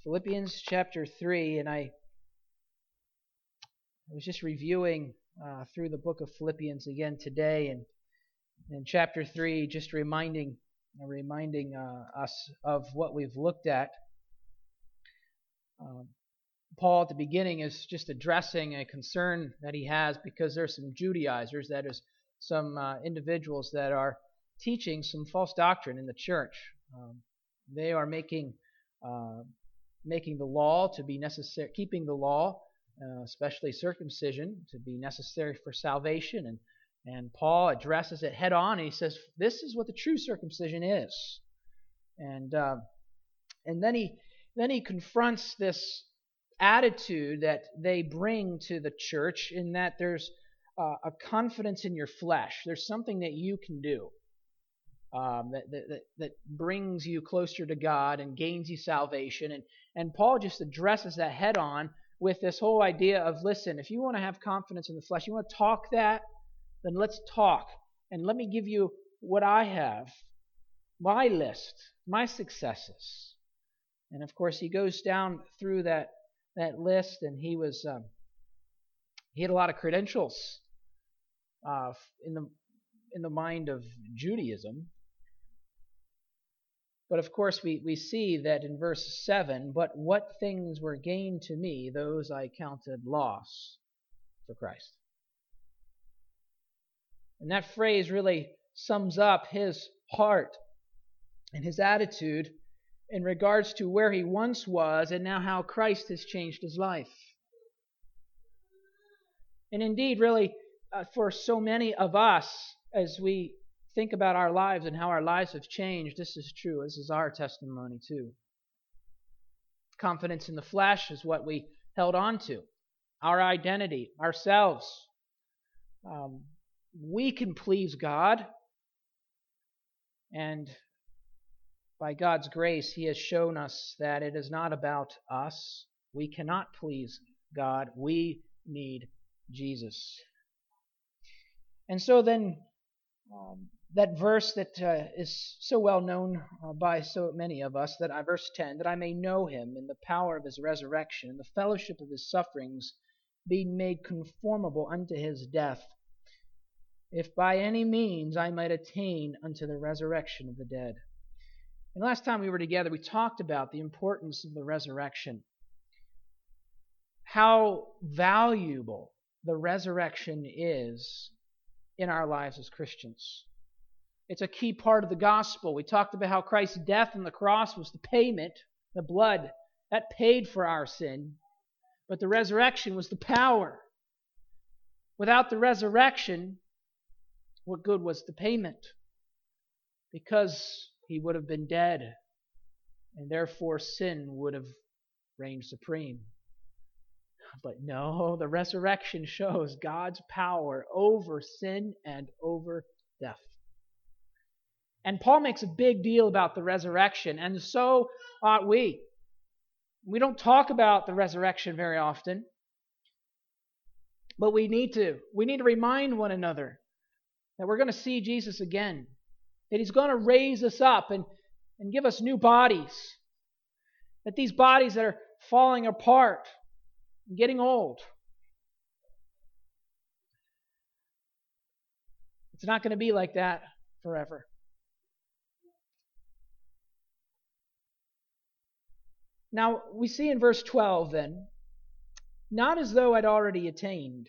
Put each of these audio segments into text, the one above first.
Philippians chapter 3, and I was just reviewing through the book of Philippians again today, and in chapter 3, just reminding us of what we've looked at. Paul at the beginning is just addressing a concern that he has because there's some Judaizers, that is, some individuals that are teaching some false doctrine in the church. They are making the law to be necessary, keeping the law, especially circumcision, to be necessary for salvation. And Paul addresses it head on, and he says, this is what the true circumcision is. And then he confronts this attitude that they bring to the church, in that there's a confidence in your flesh. There's something that you can do that brings you closer to God and gains you salvation. And Paul just addresses that head on with this whole idea of, listen, if you want to have confidence in the flesh, you want to talk that, then let's talk. And let me give you what I have, my list, my successes. And of course, he goes down through that list, and he had a lot of credentials in the mind of Judaism. But of course, we see that in verse 7, but what things were gained to me, those I counted loss for Christ. And that phrase really sums up his heart and his attitude in regards to where he once was and now how Christ has changed his life. And indeed, really, for so many of us, as we think about our lives and how our lives have changed, this is true. This is our testimony too. Confidence in the flesh is what we held on to. Our identity, ourselves. We can please God. And by God's grace, He has shown us that it is not about us. We cannot please God. We need Jesus. And so then, that verse that is so well known by so many of us, verse 10, that I may know Him in the power of His resurrection, and the fellowship of His sufferings, being made conformable unto His death, if by any means I might attain unto the resurrection of the dead. And last time we were together, we talked about the importance of the resurrection, how valuable the resurrection is in our lives as Christians. It's a key part of the gospel. We talked about how Christ's death on the cross was the payment, the blood, that paid for our sin. But the resurrection was the power. Without the resurrection, what good was the payment? Because He would have been dead, and therefore sin would have reigned supreme. But no, the resurrection shows God's power over sin and over death. And Paul makes a big deal about the resurrection, and so ought we. We don't talk about the resurrection very often, but we need to. We need to remind one another that we're going to see Jesus again, that He's going to raise us up and give us new bodies, that these bodies that are falling apart, getting old, it's not going to be like that forever. Now, we see in verse 12 then, not as though I'd already attained,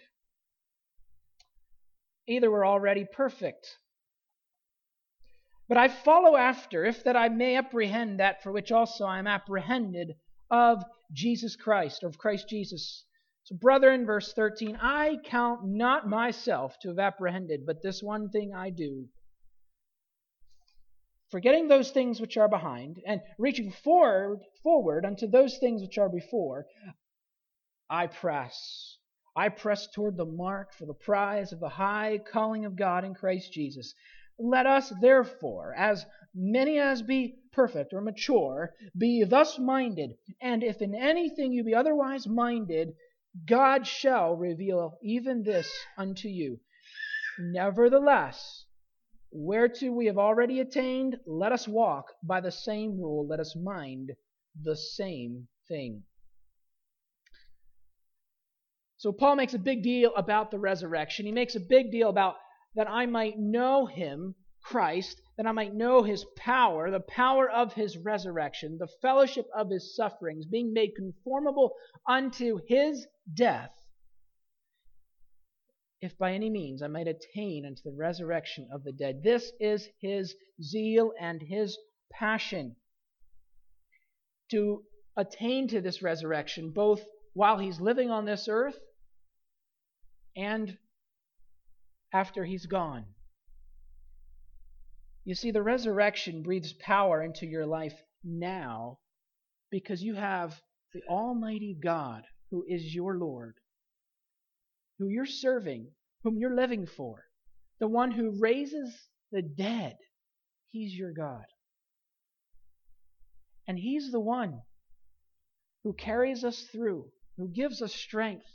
either were already perfect, but I follow after, if that I may apprehend that for which also I am apprehended of Jesus Christ, or of Christ Jesus. So, brethren, verse 13, I count not myself to have apprehended, but this one thing I do, forgetting those things which are behind, and reaching forward unto those things which are before, I press toward the mark for the prize of the high calling of God in Christ Jesus. Let us therefore, as many as be perfect or mature, be thus minded, and if in anything you be otherwise minded, God shall reveal even this unto you. Nevertheless, whereto we have already attained, let us walk by the same rule, let us mind the same thing. So Paul makes a big deal about the resurrection. He makes a big deal about that I might know him, Christ, that I might know his power, the power of his resurrection, the fellowship of his sufferings, being made conformable unto his death, if by any means I might attain unto the resurrection of the dead. This is his zeal and his passion, to attain to this resurrection, both while he's living on this earth and after he's gone. You see, the resurrection breathes power into your life now because you have the Almighty God who is your Lord, who you're serving, whom you're living for, the one who raises the dead. He's your God. And he's the one who carries us through, who gives us strength.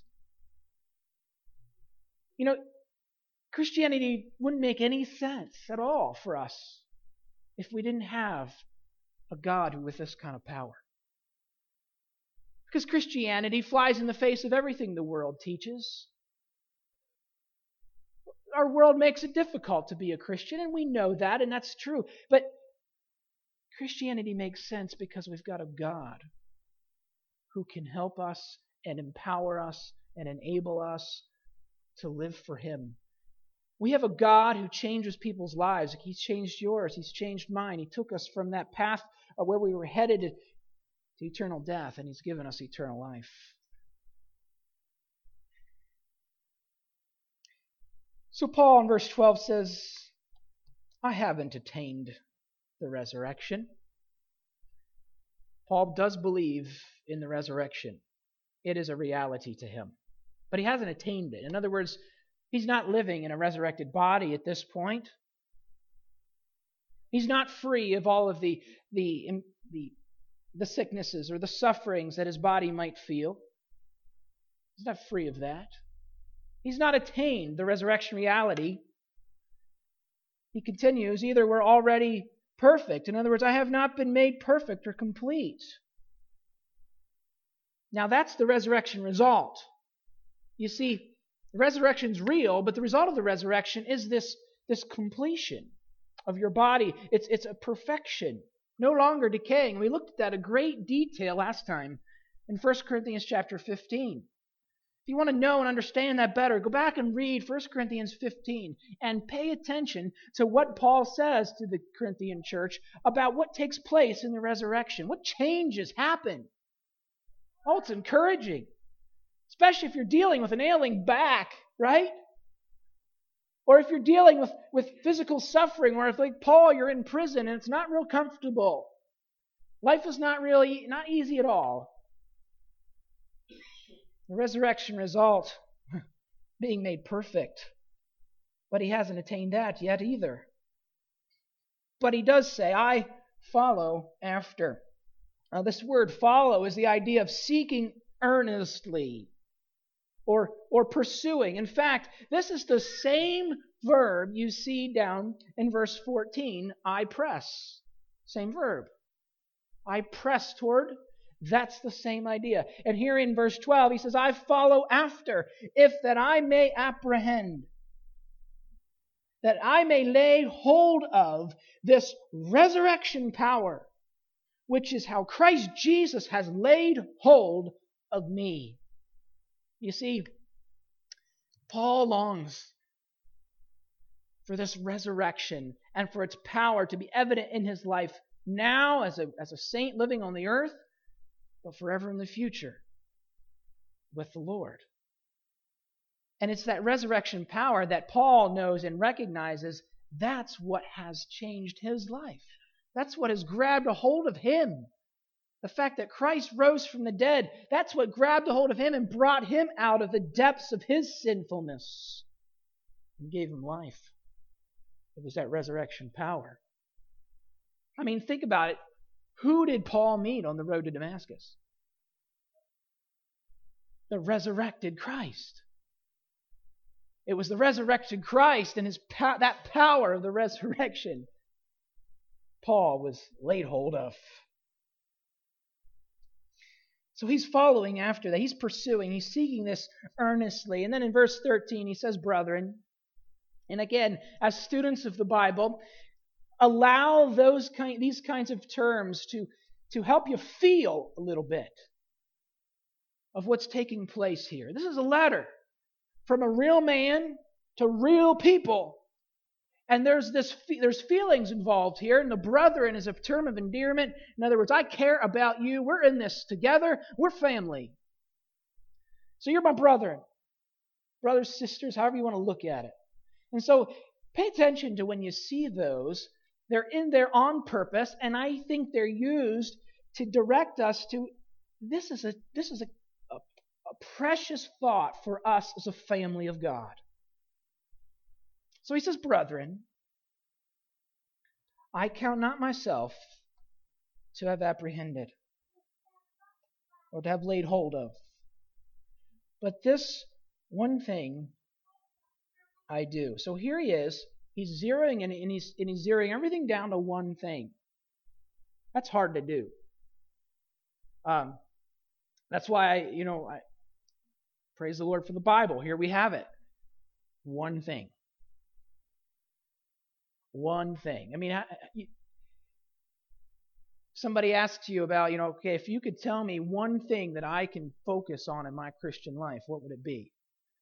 You know, Christianity wouldn't make any sense at all for us if we didn't have a God with this kind of power. Because Christianity flies in the face of everything the world teaches. Our world makes it difficult to be a Christian, and we know that, and that's true. But Christianity makes sense because we've got a God who can help us and empower us and enable us to live for him. We have a God who changes people's lives. He's changed yours. He's changed mine. He took us from that path of where we were headed to eternal death, and he's given us eternal life. So Paul in verse 12 says, I haven't attained the resurrection. Paul does believe in the resurrection. It is a reality to him. But he hasn't attained it. In other words, he's not living in a resurrected body at this point. He's not free of all of the sicknesses or the sufferings that his body might feel. He's not free of that. He's not attained the resurrection reality. He continues, either we're already perfect. In other words, I have not been made perfect or complete. Now that's the resurrection result. You see, the resurrection's real, but the result of the resurrection is this completion of your body. It's a perfection, no longer decaying. We looked at that in great detail last time in 1 Corinthians chapter 15. If you want to know and understand that better, go back and read 1 Corinthians 15 and pay attention to what Paul says to the Corinthian church about what takes place in the resurrection. What changes happen? Oh, it's encouraging. Especially if you're dealing with an ailing back, right? Or if you're dealing with physical suffering, or if, like Paul, you're in prison and it's not real comfortable. Life is not easy at all. The resurrection result, being made perfect. But he hasn't attained that yet either. But he does say, I follow after. Now, this word follow is the idea of seeking earnestly or pursuing. In fact, this is the same verb you see down in verse 14, I press. Same verb. I press toward. That's the same idea. And here in verse 12, he says, I follow after, if that I may apprehend, that I may lay hold of this resurrection power, which is how Christ Jesus has laid hold of me. You see, Paul longs for this resurrection and for its power to be evident in his life now as a saint living on the earth, but forever in the future with the Lord. And it's that resurrection power that Paul knows and recognizes that's what has changed his life. That's what has grabbed a hold of him. The fact that Christ rose from the dead, that's what grabbed a hold of him and brought him out of the depths of his sinfulness and gave him life. It was that resurrection power. I mean, think about it. Who did Paul meet on the road to Damascus? The resurrected Christ. It was the resurrected Christ and that power of the resurrection Paul was laid hold of. So he's following after that. He's pursuing. He's seeking this earnestly. And then in verse 13, he says, brethren. And again, as students of the Bible, allow these kinds of terms to help you feel a little bit of what's taking place here. This is a letter from a real man to real people. And there's feelings involved here, and the brethren is a term of endearment. In other words, I care about you. We're in this together. We're family. So you're my brethren. Brothers, sisters, however you want to look at it. And so pay attention to when you see those. They're in there on purpose, and I think they're used to direct us to this is a precious thought for us as a family of God. So he says, brethren, I count not myself to have apprehended or to have laid hold of, but this one thing I do. So here he is. He's zeroing in, and he's zeroing everything down to one thing. That's hard to do. That's why I praise the Lord for the Bible. Here we have it. One thing. One thing. I mean, somebody asks you about, okay, if you could tell me one thing that I can focus on in my Christian life, what would it be?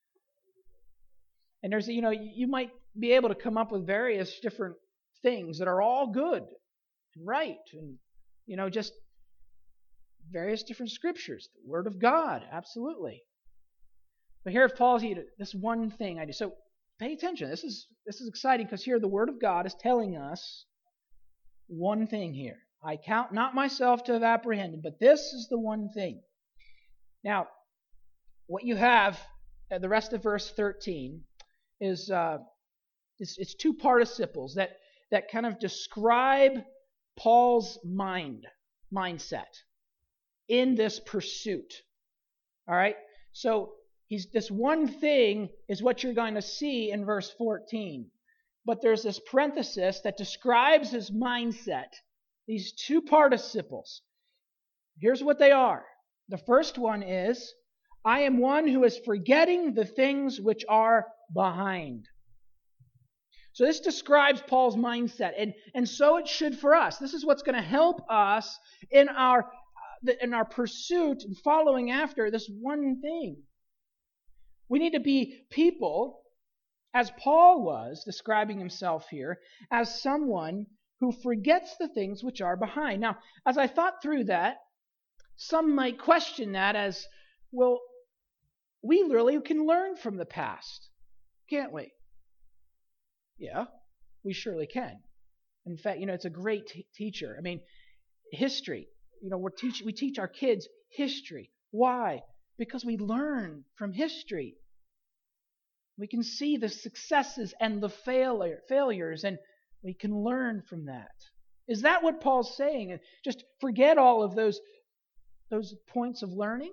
And there's, you might be able to come up with various different things that are all good and right, and just various different scriptures, the Word of God, absolutely. But here Paul's this one thing I do. So pay attention. This is exciting because here the Word of God is telling us one thing here. I count not myself to have apprehended, but this is the one thing. Now, what you have at the rest of verse 13 is it's two participles that kind of describe Paul's mindset in this pursuit. All right? So this one thing is what you're going to see in verse 14. But there's this parenthesis that describes his mindset. These two participles. Here's what they are. The first one is, I am one who is forgetting the things which are behind. So this describes Paul's mindset, and so it should for us. This is what's going to help us in our pursuit and following after this one thing. We need to be people, as Paul was describing himself here, as someone who forgets the things which are behind. Now, as I thought through that, some might question that as, well, we really can learn from the past, can't we? Yeah, we surely can. In fact, it's a great teacher. I mean, history. We teach our kids history. Why? Because we learn from history. We can see the successes and the failures, and we can learn from that. Is that what Paul's saying? Just forget all of those points of learning?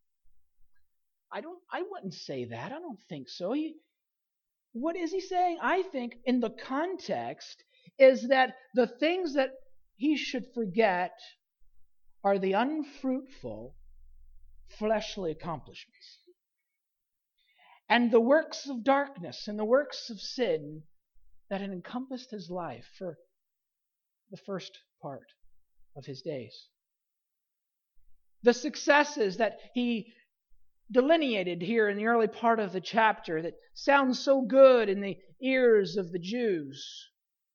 I wouldn't say that. I don't think so. What is he saying? I think in the context is that the things that he should forget are the unfruitful fleshly accomplishments and the works of darkness and the works of sin that had encompassed his life for the first part of his days. The successes that he delineated here in the early part of the chapter that sounds so good in the ears of the Jews.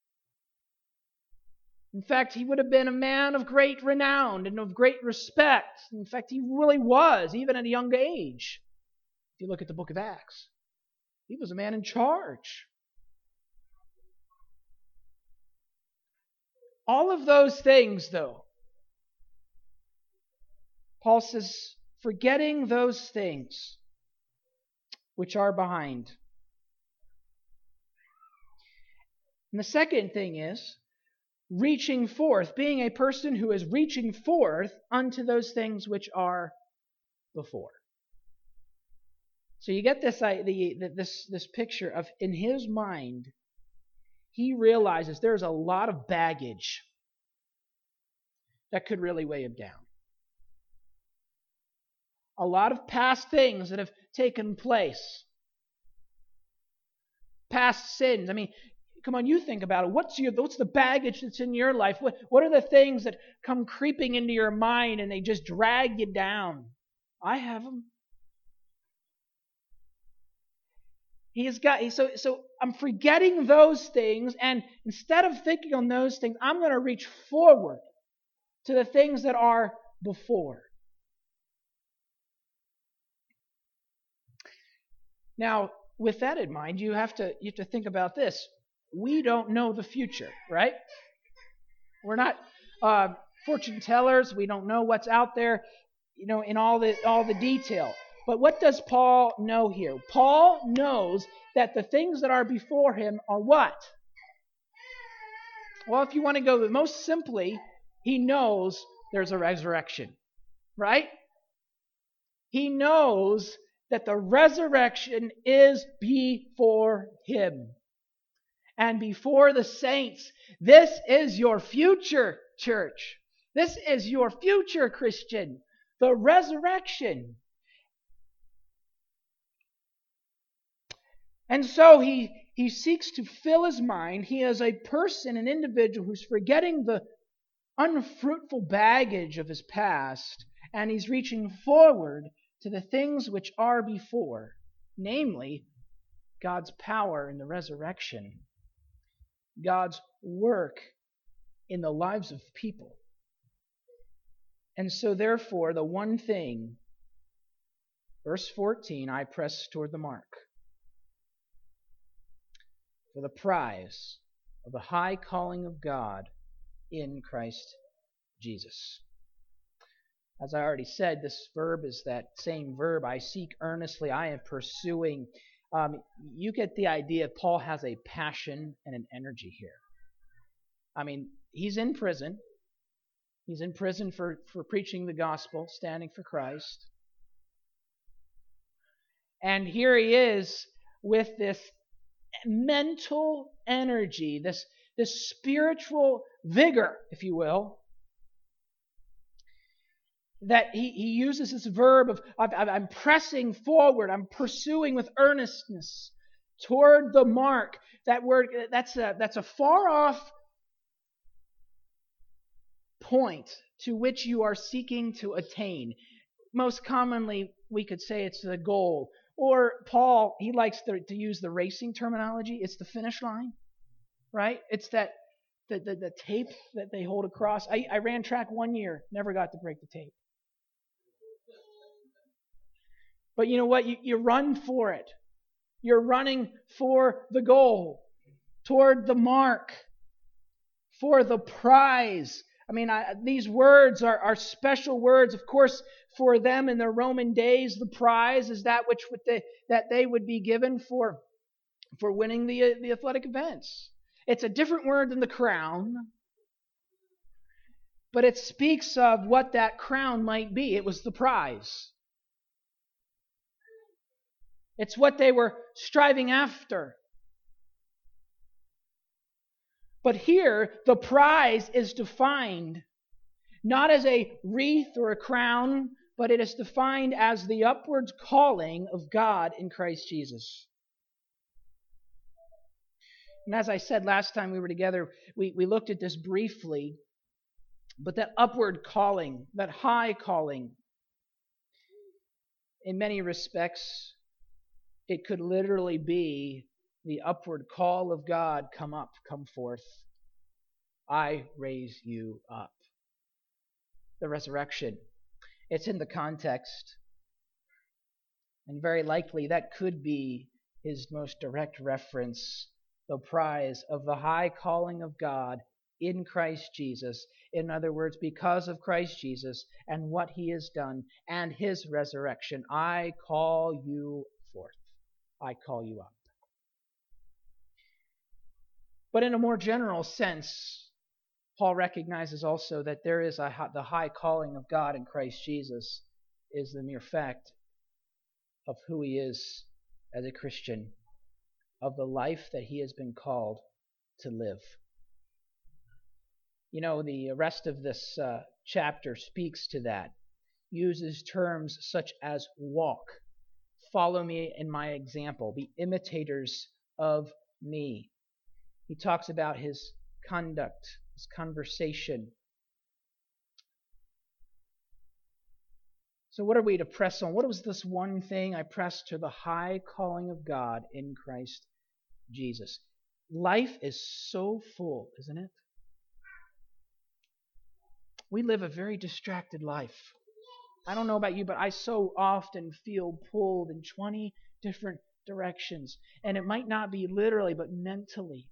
In fact, he would have been a man of great renown and of great respect. In fact, he really was, even at a young age. If you look at the book of Acts, he was a man in charge. All of those things, though, Paul says, forgetting those things which are behind. And the second thing is reaching forth, being a person who is reaching forth unto those things which are before. So you get this picture of, in his mind, he realizes there's a lot of baggage that could really weigh him down. a lot of past things that have taken place. Past sins. I mean, come on, you think about it. What's the baggage that's in your life? What are the things that come creeping into your mind and they just drag you down? I have them. So I'm forgetting those things, and instead of thinking on those things, I'm going to reach forward to the things that are before. Now, with that in mind, you have to think about this. We don't know the future, right? We're not fortune tellers. We don't know what's out there, in all the detail. But what does Paul know here? Paul knows that the things that are before him are what? Well, if you want to go most simply, he knows there's a resurrection, right? He knows that the resurrection is before him and before the saints. This is your future, church. This is your future, Christian. The resurrection. And so he seeks to fill his mind. He is a person, an individual who's forgetting the unfruitful baggage of his past, and he's reaching forward to the things which are before, namely God's power in the resurrection, God's work in the lives of people. And so therefore, the one thing, verse 14, I press toward the mark, for the prize of the high calling of God in Christ Jesus. As I already said, this verb is that same verb, I seek earnestly, I am pursuing. You get the idea. Paul has a passion and an energy here. I mean, he's in prison. He's in prison for preaching the gospel, standing for Christ. And here he is with this mental energy, this spiritual vigor, if you will, that he uses this verb of I'm pressing forward, I'm pursuing with earnestness toward the mark. That word, that's a far off point to which you are seeking to attain. Most commonly, we could say it's the goal. Or Paul, he likes to use the racing terminology. It's the finish line, right? It's that the tape that they hold across. I ran track 1 year, never got to break the tape. But you know what? You run for it. You're running for the goal, toward the mark, for the prize. I mean, these words are special words. Of course, for them in the Roman days, the prize is that that they would be given for winning the athletic events. It's a different word than the crown, but it speaks of what that crown might be. It was the prize. It's what they were striving after. But here, the prize is defined not as a wreath or a crown, but it is defined as the upward calling of God in Christ Jesus. And as I said last time we were together, we looked at this briefly, but that upward calling, that high calling, in many respects, it could literally be the upward call of God, come up, come forth. I raise you up. The resurrection. It's in the context. And very likely that could be his most direct reference, the prize of the high calling of God in Christ Jesus. In other words, because of Christ Jesus and what he has done and his resurrection, I call you forth. I call you up. But in a more general sense, Paul recognizes also that there is the high calling of God in Christ Jesus is the mere fact of who he is as a Christian, of the life that he has been called to live. You know, the rest of this chapter speaks to that. uses terms such as walk, follow me in my example, be imitators of me. He talks about his conduct, his conversation. So what are we to press on? What was this one thing I pressed to the high calling of God in Christ Jesus? Life is so full, isn't it? We live a very distracted life. I don't know about you, but I so often feel pulled in 20 different directions. And it might not be literally, but mentally.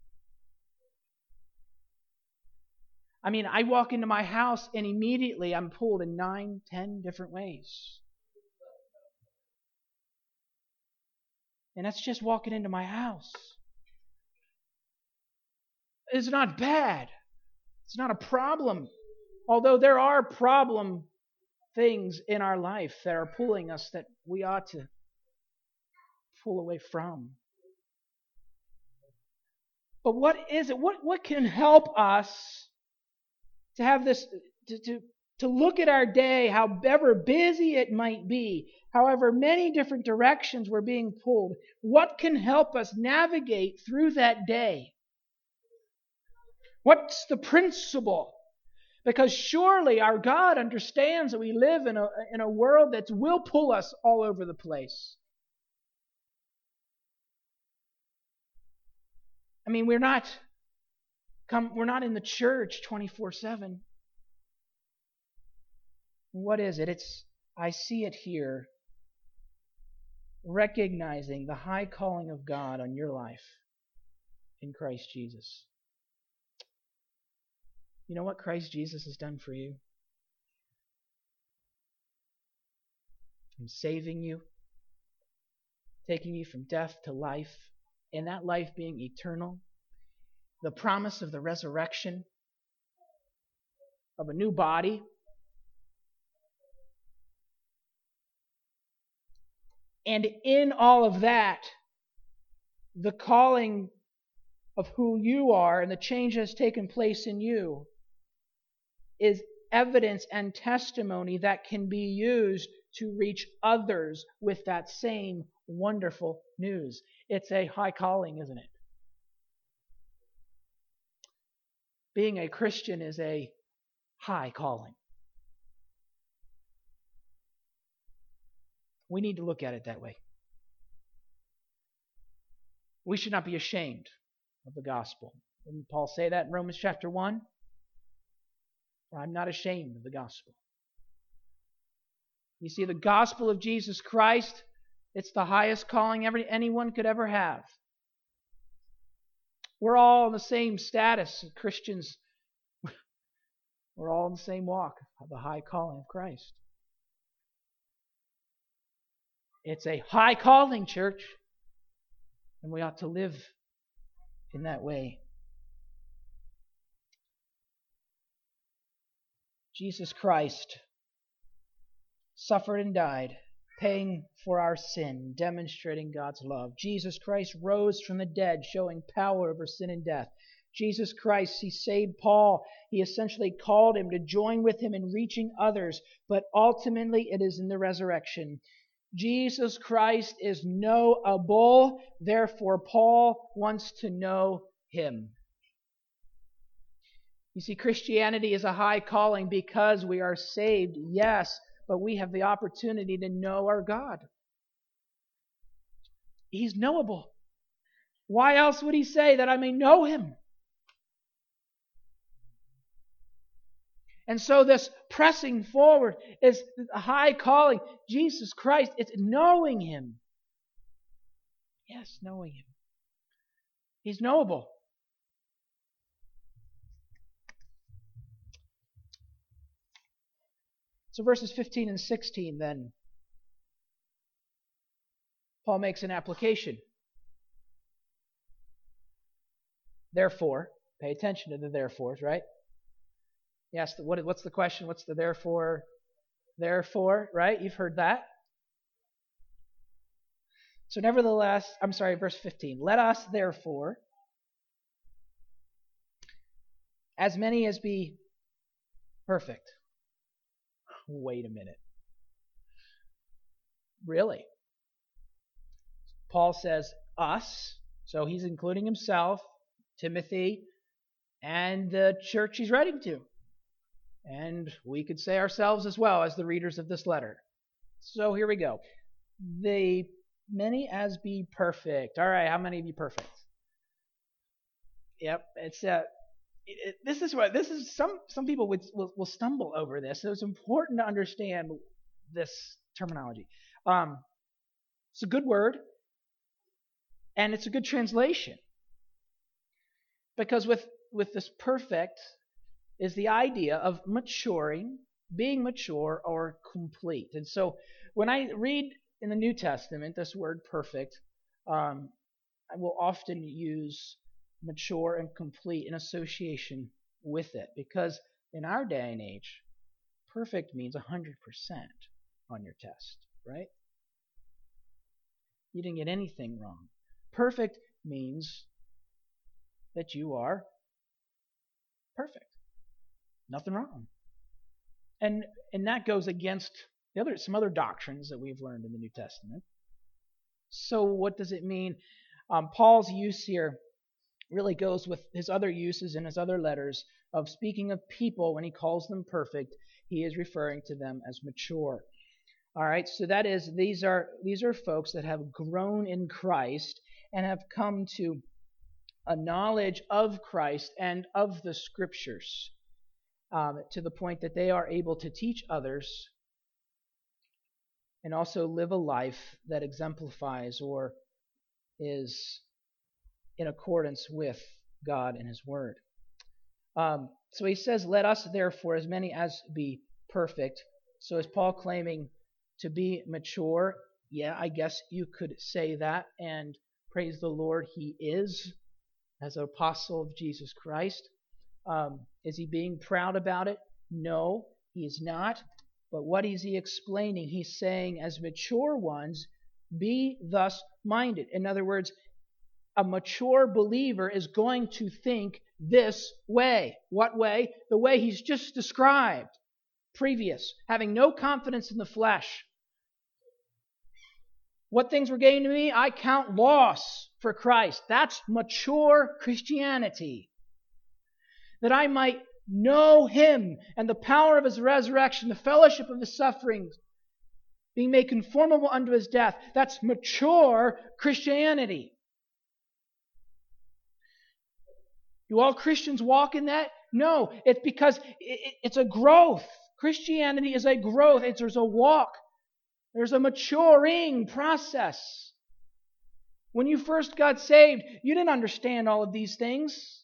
I mean, I walk into my house and immediately I'm pulled in 9, 10 different ways. And that's just walking into my house. It's not bad. It's not a problem. Although there are problem things in our life that are pulling us that we ought to pull away from. But what is it? What can help us to have this, to look at our day, however busy it might be, however many different directions we're being pulled, what can help us navigate through that day? What's the principle? Because surely our God understands that we live in a world that will pull us all over the place. I mean, we're not in the church 24/7. What is it? I see it here. Recognizing the high calling of God on your life in Christ Jesus. You know what Christ Jesus has done for you? In saving you, taking you from death to life, and that life being eternal. The promise of the resurrection, of a new body. And in all of that, the calling of who you are and the change that has taken place in you is evidence and testimony that can be used to reach others with that same wonderful news. It's a high calling, isn't it? Being a Christian is a high calling. We need to look at it that way. We should not be ashamed of the gospel. Didn't Paul say that in Romans chapter 1? I'm not ashamed of the gospel. You see, the gospel of Jesus Christ, it's the highest calling anyone could ever have. We're all in the same status. Christians, we're all in the same walk of the high calling of Christ. It's a high calling, church, and we ought to live in that way. Jesus Christ suffered and died, paying for our sin, demonstrating God's love. Jesus Christ rose from the dead, showing power over sin and death. Jesus Christ, He saved Paul. He essentially called him to join with him in reaching others, but ultimately it is in the resurrection. Jesus Christ is knowable, therefore Paul wants to know Him. You see, Christianity is a high calling because we are saved, yes, but we have the opportunity to know our God. He's knowable. Why else would He say that I may know Him? And so this pressing forward is a high calling. Jesus Christ, it's knowing Him. Yes, knowing Him. He's knowable. So verses 15 and 16 then, Paul makes an application. Therefore, pay attention to the therefores, right? Yes, what's the question? What's the therefore? Therefore, right? You've heard that. So nevertheless, verse 15. Let us therefore, as many as be perfect. Wait a minute. Really? Paul says us, so he's including himself, Timothy, and the church he's writing to. And we could say ourselves as well as the readers of this letter. So here we go. The many as be perfect. All right, how many of you perfect? Yep, it's this is some people will stumble over this. So it's important to understand this terminology. It's a good word, and it's a good translation, because with this perfect is the idea of maturing, being mature or complete. And so when I read in the New Testament this word perfect, I will often use mature and complete in association with it, because in our day and age, perfect means 100% on your test, right? You didn't get anything wrong. Perfect means that you are perfect. Nothing wrong. And that goes against some other doctrines that we've learned in the New Testament. So what does it mean? Paul's use here really goes with his other uses in his other letters of speaking of people. When he calls them perfect, he is referring to them as mature. All right, so that is, these are folks that have grown in Christ and have come to a knowledge of Christ and of the Scriptures, to the point that they are able to teach others and also live a life that exemplifies or is in accordance with God and His Word. So he says, let us therefore, as many as be perfect. So is Paul claiming to be mature? Yeah, I guess you could say that, and praise the Lord, he is, as an apostle of Jesus Christ. Is he being proud about it? No, he is not. But what is he explaining? He's saying, as mature ones, be thus minded. In other words, a mature believer is going to think this way. What way? The way he's just described previous, having no confidence in the flesh. What things were gained to me, I count loss for Christ. That's mature Christianity. That I might know Him and the power of His resurrection, the fellowship of His sufferings, being made conformable unto His death. That's mature Christianity. Do all Christians walk in that? No, it's because it's a growth. Christianity is a growth. There's a walk. There's a maturing process. When you first got saved, you didn't understand all of these things.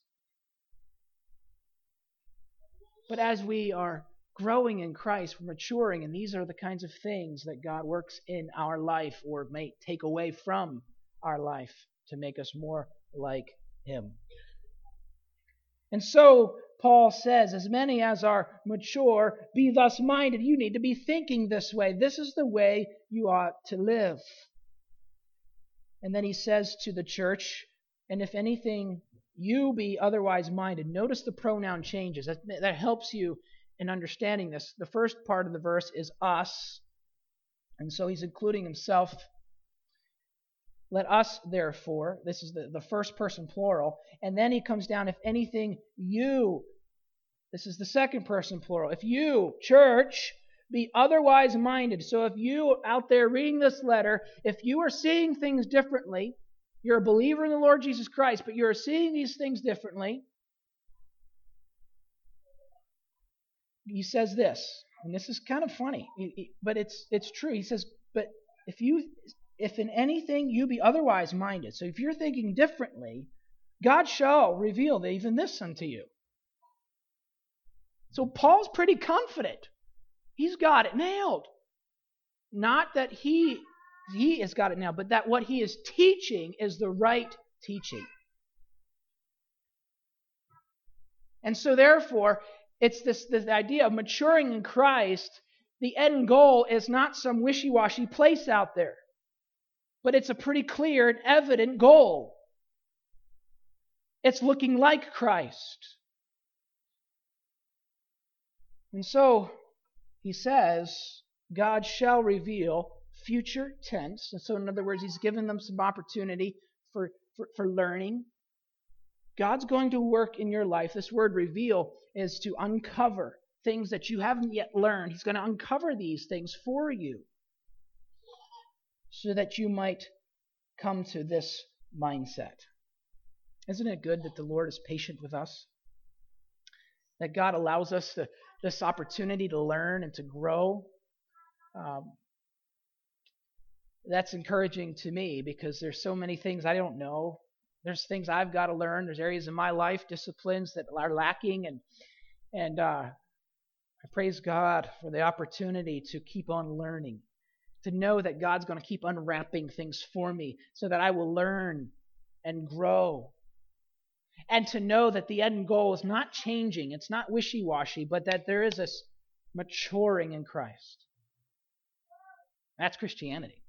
But as we are growing in Christ, we're maturing, and these are the kinds of things that God works in our life or may take away from our life to make us more like Him. And so, Paul says, as many as are mature, be thus minded. You need to be thinking this way. This is the way you ought to live. And then he says to the church, and if anything, you be otherwise minded. Notice the pronoun changes. That helps you in understanding this. The first part of the verse is us, and so he's including himself. Let us, therefore, this is the first person plural, and then he comes down, if anything, you. This is the second person plural. If you, church, be otherwise minded. So if you out there reading this letter, if you are seeing things differently, you're a believer in the Lord Jesus Christ, but you're seeing these things differently, he says this, and this is kind of funny, but it's true. He says, but if in anything you be otherwise minded, so if you're thinking differently, God shall reveal even this unto you. So Paul's pretty confident. He's got it nailed. Not that he has got it nailed, but that what he is teaching is the right teaching. And so therefore, it's this idea of maturing in Christ. The end goal is not some wishy-washy place out there, but it's a pretty clear and evident goal. It's looking like Christ. And so, he says, God shall reveal future tense. And so in other words, he's given them some opportunity for learning. God's going to work in your life. This word reveal is to uncover things that you haven't yet learned. He's going to uncover these things for you so that you might come to this mindset. Isn't it good that the Lord is patient with us? That God allows us this opportunity to learn and to grow? That's encouraging to me because there's so many things I don't know. There's things I've got to learn. There's areas in my life, disciplines that are lacking, and I praise God for the opportunity to keep on learning, to know that God's going to keep unwrapping things for me so that I will learn and grow, and to know that the end goal is not changing, it's not wishy-washy, but that there is this maturing in Christ. That's Christianity.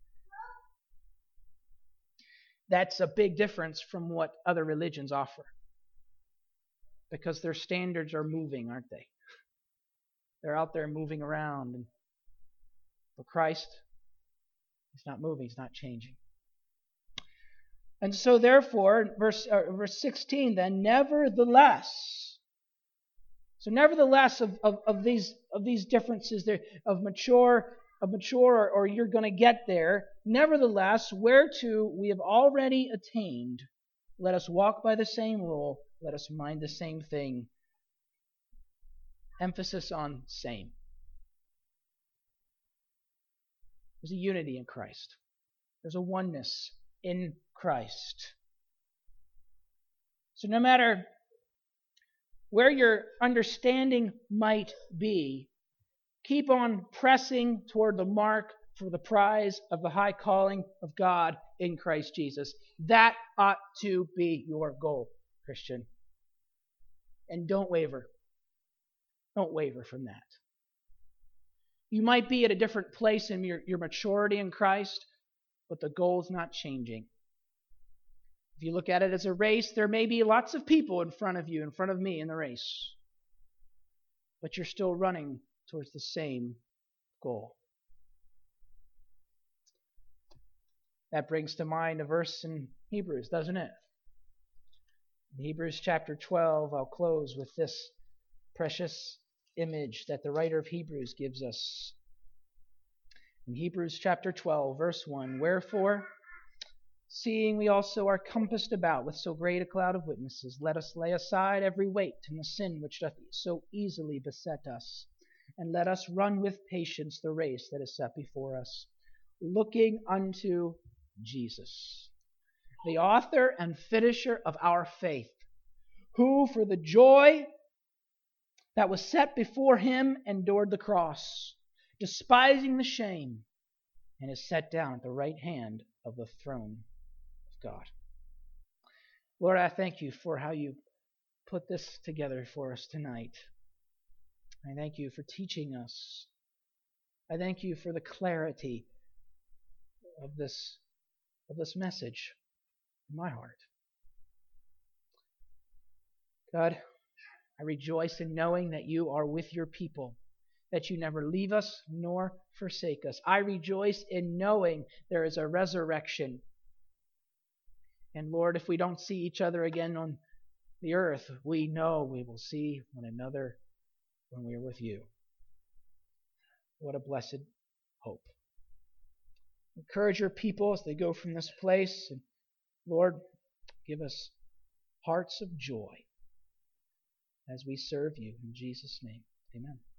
That's a big difference from what other religions offer. Because their standards are moving, aren't they? They're out there moving around. And for Christ, He's not moving, He's not changing. And so therefore, verse 16 then, nevertheless. So nevertheless of these differences there, of mature, or you're going to get there. Nevertheless, whereto we have already attained, let us walk by the same rule, let us mind the same thing. Emphasis on same. There's a unity in Christ. There's a oneness in Christ. So no matter where your understanding might be, keep on pressing toward the mark for the prize of the high calling of God in Christ Jesus. That ought to be your goal, Christian. And don't waver. Don't waver from that. You might be at a different place in your maturity in Christ, but the goal is not changing. If you look at it as a race, there may be lots of people in front of you, in front of me in the race. But you're still running towards the same goal. That brings to mind a verse in Hebrews, doesn't it? In Hebrews chapter 12, I'll close with this precious image that the writer of Hebrews gives us. In Hebrews chapter 12, verse 1, wherefore, seeing we also are compassed about with so great a cloud of witnesses, let us lay aside every weight and the sin which doth so easily beset us, and let us run with patience the race that is set before us, looking unto Jesus, the author and finisher of our faith, who for the joy that was set before him endured the cross, despising the shame, and is set down at the right hand of the throne of God. Lord, I thank you for how you put this together for us tonight. I thank you for teaching us. I thank you for the clarity of this message in my heart. God, I rejoice in knowing that you are with your people, that you never leave us nor forsake us. I rejoice in knowing there is a resurrection. And Lord, if we don't see each other again on the earth, we know we will see one another when we are with you. What a blessed hope. Encourage your people as they go from this place. And Lord, give us hearts of joy as we serve you. In Jesus' name, amen.